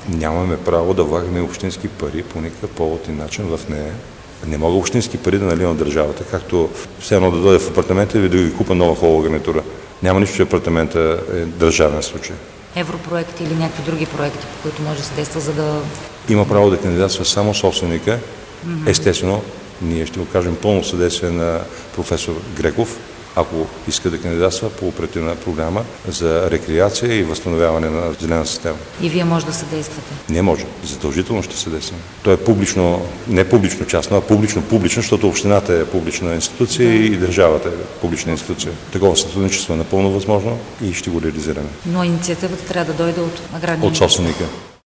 Нямаме право да влагаме общински пари по никакъв повод и начин в нея. Не мога общински пари да наливам държавата, както все едно да дойде в апартамента и да ви купа нова хол гарнитура. Няма нищо, че апартамента е държавен случай. Европроекти или някакви други проекти, по които може да се действа, за да... Има право да кандидатства само собственика. Естествено, ние ще го кажем пълно съдействие на професор Греков, ако иска да кандидатства по оперативна програма за рекреация и възстановяване на зелена система. И вие може да съдействате? Не може. Задължително ще съдействаме. То е публично, не публично-частно, а публично-публично, защото общината е публична институция и държавата е публична институция. Такова сътрудничество е напълно възможно и ще го реализираме. Но инициативата трябва да дойде от аграрния От собственика.